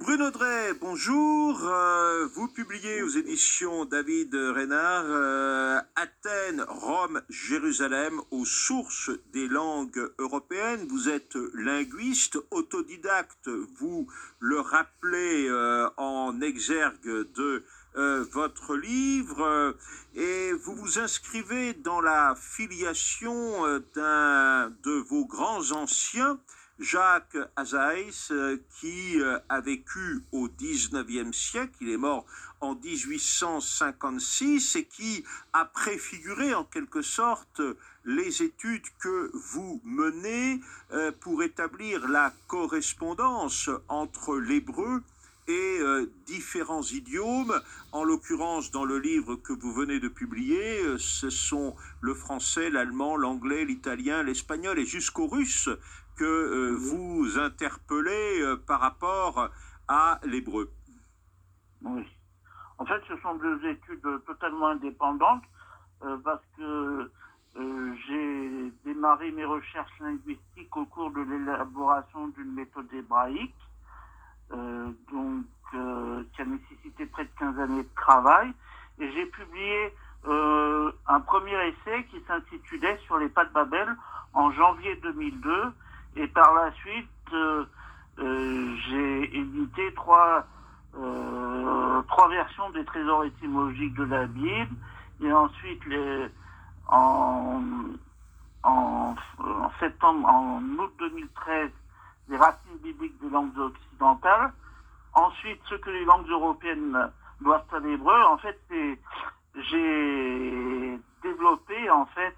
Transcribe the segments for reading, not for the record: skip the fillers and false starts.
Bruno Drey, bonjour. Vous publiez aux éditions David Reynard Athènes, Rome, Jérusalem, aux sources des langues européennes. Vous êtes linguiste, autodidacte. Vous le rappelez en exergue de votre livre et vous vous inscrivez dans la filiation d'un de vos grands anciens, Jacques Hazaïs, qui a vécu au XIXe siècle, il est mort en 1856 et qui a préfiguré en quelque sorte les études que vous menez pour établir la correspondance entre l'hébreu et différents idiomes. En l'occurrence, dans le livre que vous venez de publier, ce sont le français, l'allemand, l'anglais, l'italien, l'espagnol et jusqu'au russe que vous interpellez par rapport à l'hébreu. Oui. En fait, ce sont deux études totalement indépendantes parce que j'ai démarré mes recherches linguistiques au cours de l'élaboration d'une méthode hébraïque, qui a nécessité près de 15 années de travail. Et j'ai publié un premier essai qui s'intitulait « Sur les pas de Babel » en janvier 2002. Et par la suite, j'ai édité trois versions des trésors étymologiques de la Bible. Et ensuite, en août 2013, les racines bibliques des langues occidentales. Ensuite, ce que les langues européennes doivent à l'hébreu. En fait, j'ai développé en fait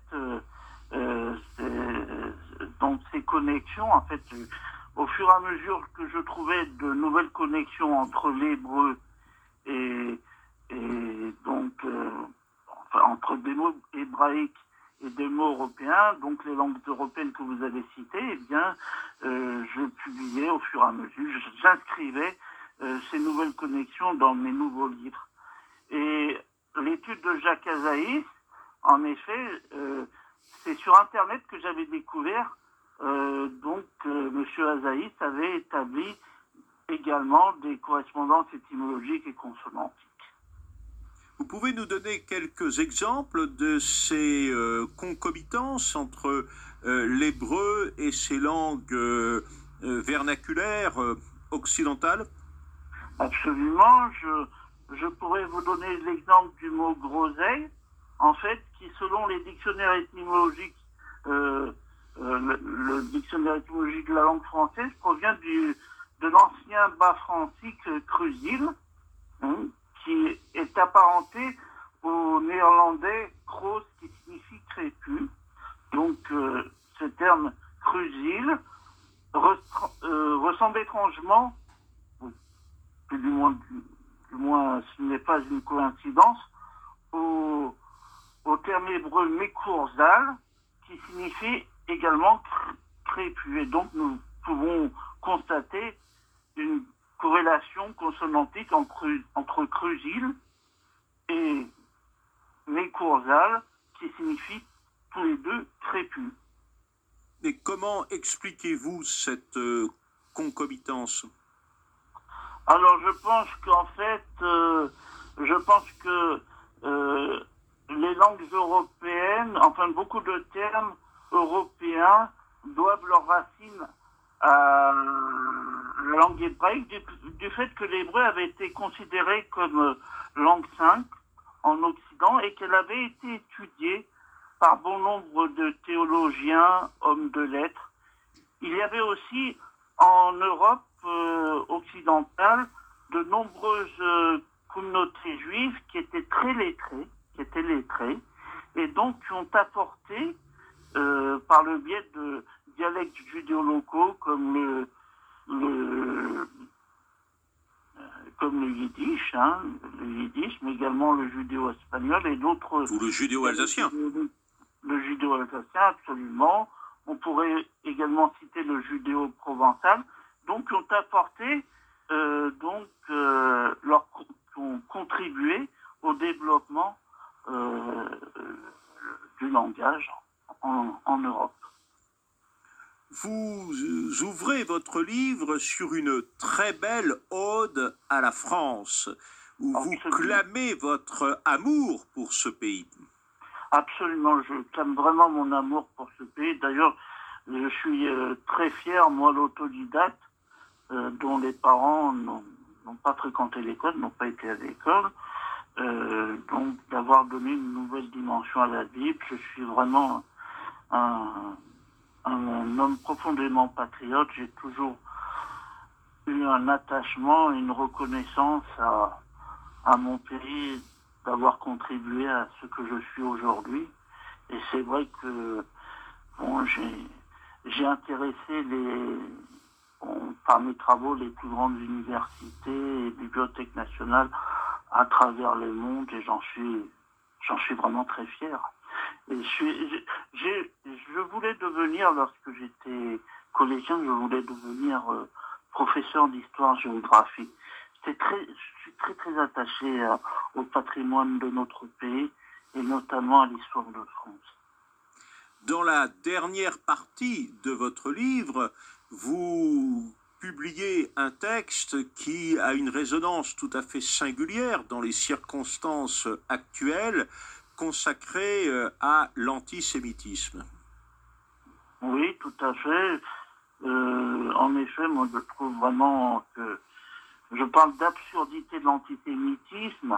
donc ces connexions. En fait, au fur et à mesure que je trouvais de nouvelles connexions entre l'hébreu et donc entre des mots hébraïques et des mots européens, donc les langues européennes que vous avez citées, eh bien, je publiais au fur et à mesure, j'inscrivais ces nouvelles connexions dans mes nouveaux livres. Et l'étude de Jacques Hazaïs, en effet, c'est sur Internet que j'avais découvert, Monsieur Hazaïs avait établi également des correspondances étymologiques et consonantiques. Vous pouvez nous donner quelques exemples de ces concomitances entre l'hébreu et ces langues vernaculaires occidentales? Absolument. Je pourrais vous donner l'exemple du mot groseille, en fait, qui selon les dictionnaires étymologiques, le dictionnaire étymologique de la langue française provient de l'ancien bas-francique crusil, qui est apparenté au néerlandais kroos, qui signifie crépus. Donc, ce terme crusil ressemble étrangement, du moins ce n'est pas une coïncidence, au terme hébreu mekourzal, qui signifie également crépus. Et donc, nous pouvons constater une corrélation consonantique entre crusil et mekourzal, qui signifie tous les deux crépus. Et comment expliquez-vous cette concomitance? Alors, je pense qu'en fait, les langues européennes, enfin beaucoup de termes européens doivent leurs racines à la langue hébraïque du fait que l'hébreu avait été considéré comme langue 5 en Occident et qu'elle avait été étudiée par bon nombre de théologiens, hommes de lettres. Il y avait aussi en Europe occidentale de nombreuses communautés juives qui étaient très lettrées, et donc qui ont apporté, par le biais de dialectes judéo-locaux comme le yiddish, mais également le judéo-espagnol et d'autres... Ou le judéo-alsacien. Le judéo-alsacien, absolument. On pourrait également citer le judéo-provençal. Donc, ont apporté, ont contribué au développement du langage en Europe. vous ouvrez votre livre sur une très belle ode à la France, où vous clamez votre amour pour ce pays. Absolument, je clame vraiment mon amour pour ce pays. D'ailleurs, je suis très fier, moi, l'autodidacte, dont les parents n'ont pas fréquenté l'école, n'ont pas été à l'école, donc d'avoir donné une nouvelle dimension à la Bible. Je suis vraiment un homme profondément patriote. J'ai toujours eu un attachement, une reconnaissance à mon pays, d'avoir contribué à ce que je suis aujourd'hui. Et c'est vrai que bon, j'ai intéressé par mes travaux les plus grandes universités et bibliothèques nationales à travers le monde, et j'en suis vraiment très fier. Et je voulais devenir, lorsque j'étais collégien, je voulais devenir professeur d'histoire-géographie. Je suis très attaché au patrimoine de notre pays et notamment à l'histoire de France. Dans la dernière partie de votre livre, vous publiez un texte qui a une résonance tout à fait singulière dans les circonstances actuelles, consacré à l'antisémitisme. Oui, tout à fait. En effet, moi je trouve vraiment que je parle d'absurdité de l'antisémitisme,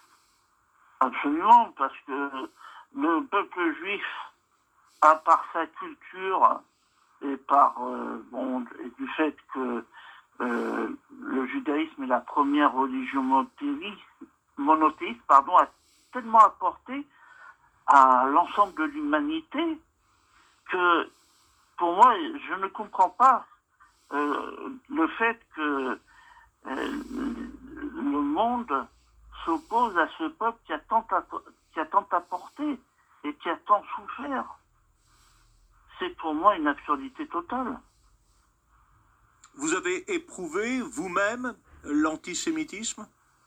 absolument, parce que le peuple juif, à part sa culture et et du fait que le judaïsme est la première religion monothéiste, a tellement apporté à l'ensemble de l'humanité que, pour moi, je ne comprends pas le fait que le monde s'oppose à ce peuple qui a tant apporté et qui a tant souffert. C'est pour moi une absurdité totale. Vous avez éprouvé vous-même l'antisémitisme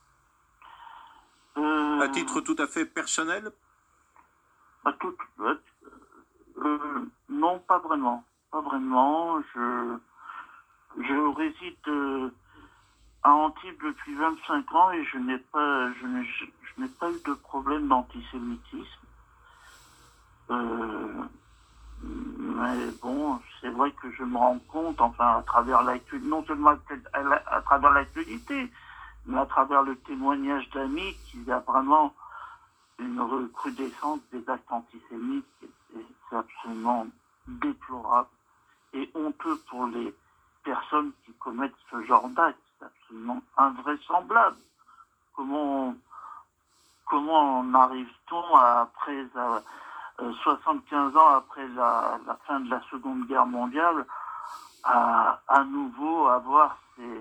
à titre tout à fait personnel? Non, pas vraiment. Pas vraiment. Je réside à Antibes depuis 25 ans et je n'ai pas eu de problème d'antisémitisme. Mais bon, c'est vrai que je me rends compte, enfin, à travers l'actualité, non seulement à travers l'actualité, mais à travers le témoignage d'amis, qu'il y a vraiment une recrudescence des actes antisémites. C'est absolument déplorable et honteux pour les personnes qui commettent ce genre d'actes. C'est absolument invraisemblable. Comment en arrive-t-on après 75 ans après la fin de la Seconde Guerre mondiale à nouveau avoir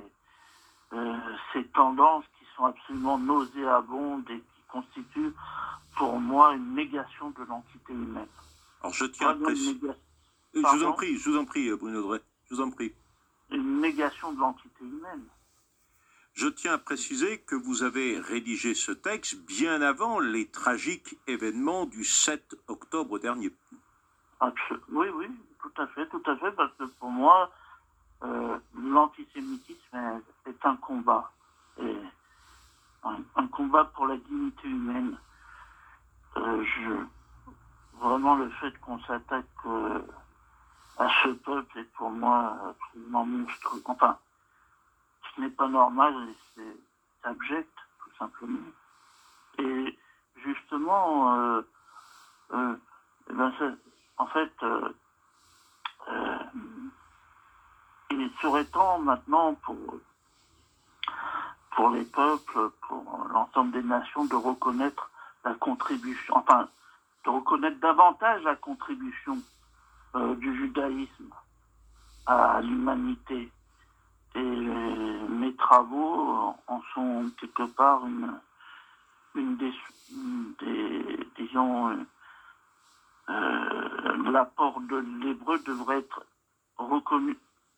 ces tendances qui sont absolument nauséabondes et qui constituent pour moi une négation de l'entité humaine. Alors je tiens à préciser. Je vous en prie, Bruno Drey, je vous en prie. Une négation de l'entité humaine. Je tiens à préciser que vous avez rédigé ce texte bien avant les tragiques événements du 7 octobre dernier. Oui, tout à fait, parce que pour moi, l'antisémitisme est un combat, et un combat pour la dignité humaine. Vraiment, le fait qu'on s'attaque à ce peuple est pour moi absolument monstrueux. Enfin, ce n'est pas normal, c'est abject, tout simplement. Et justement, il serait temps maintenant pour les peuples, pour l'ensemble des nations, de reconnaître la contribution, enfin, de reconnaître davantage la contribution du judaïsme à l'humanité. Et mes travaux en sont quelque part l'apport de l'hébreu devrait être reconnu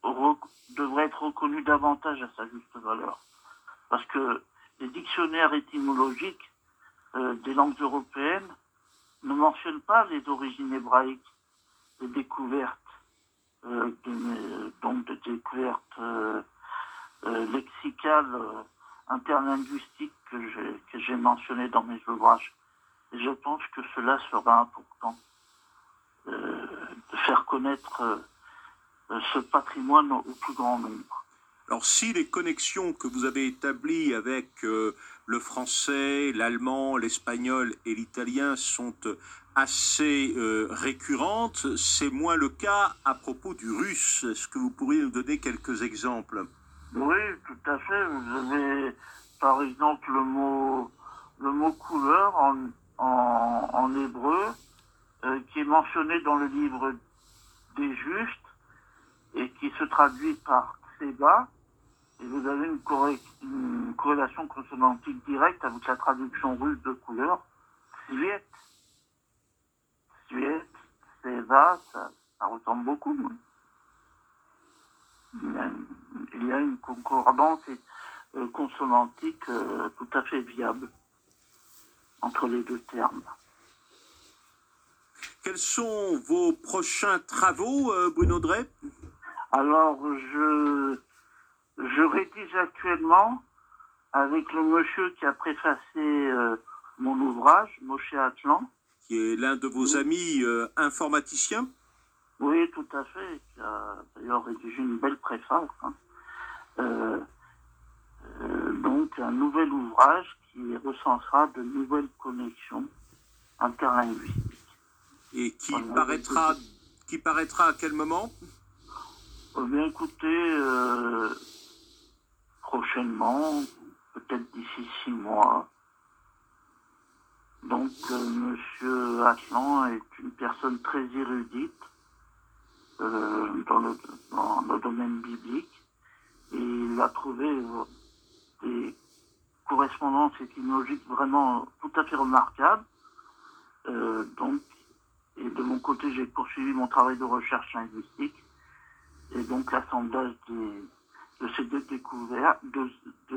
davantage à sa juste valeur. Parce que les dictionnaires étymologiques des langues européennes ne mentionnent pas les origines hébraïques, les découvertes donc de découvertes lexicales, interlinguistiques que j'ai mentionnées dans mes ouvrages. Et je pense que cela sera important de faire connaître ce patrimoine au plus grand nombre. Alors, si les connexions que vous avez établies avec le français, l'allemand, l'espagnol et l'italien sont assez récurrentes, c'est moins le cas à propos du russe. Est-ce que vous pourriez nous donner quelques exemples? Oui, tout à fait. Vous avez, par exemple, le mot couleur en hébreu, qui est mentionné dans le livre des Justes et qui se traduit par Tseba. Et vous avez une corrélation consonantique directe avec la traduction russe de couleur, Sviet. Sviet, Tseba, ça ressemble beaucoup. Il y a une concordance consonantique tout à fait viable entre les deux termes. Quels sont vos prochains travaux, Bruno Drey? Alors, je rédige actuellement avec le monsieur qui a préfacé mon ouvrage, Moshe Atlan. Qui est l'un de vos amis informaticiens? Oui, tout à fait. Qui a d'ailleurs rédigé une belle préface. Donc, un nouvel ouvrage qui recensera de nouvelles connexions interlinguistiques. Et qui paraîtra à quel moment? Eh bien, écoutez, prochainement, peut-être d'ici 6 mois. Donc, Monsieur Atlan est une personne très érudite dans le domaine biblique. Et il a trouvé des correspondances étymologiques vraiment tout à fait remarquables. Et de mon côté, j'ai poursuivi mon travail de recherche linguistique. Et donc, l'assemblage de ces deux découvertes, de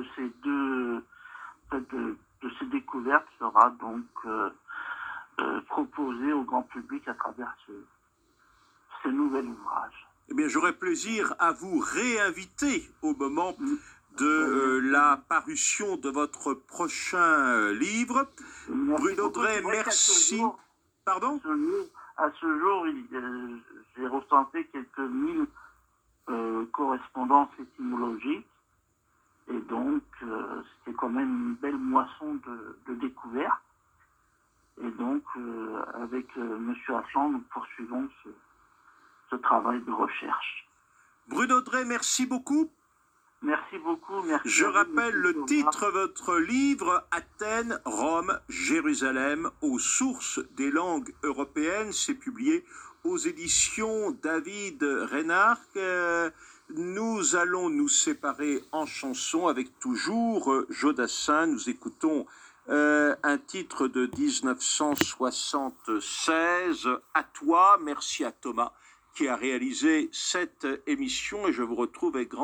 ces découvertes sera donc proposé au grand public à travers ce nouvel ouvrage. Eh bien, j'aurai plaisir à vous réinviter au moment de la parution de votre prochain livre. Bruno Drey, merci. Pardon? À ce jour, j'ai recensé quelques 1000 correspondances étymologiques. Et donc, c'était quand même une belle moisson de découvertes. Et donc, avec M. Atlan, nous poursuivons ce travail de recherche. Bruno Drey, merci beaucoup. Merci beaucoup. Merci. Je rappelle le titre de votre livre, Athènes, Rome, Jérusalem, aux sources des langues européennes. C'est publié aux éditions David Reynard. Nous allons nous séparer en chanson avec toujours Jodassin. Nous écoutons un titre de 1976, À toi. Merci à Thomas qui a réalisé cette émission et je vous retrouve avec grand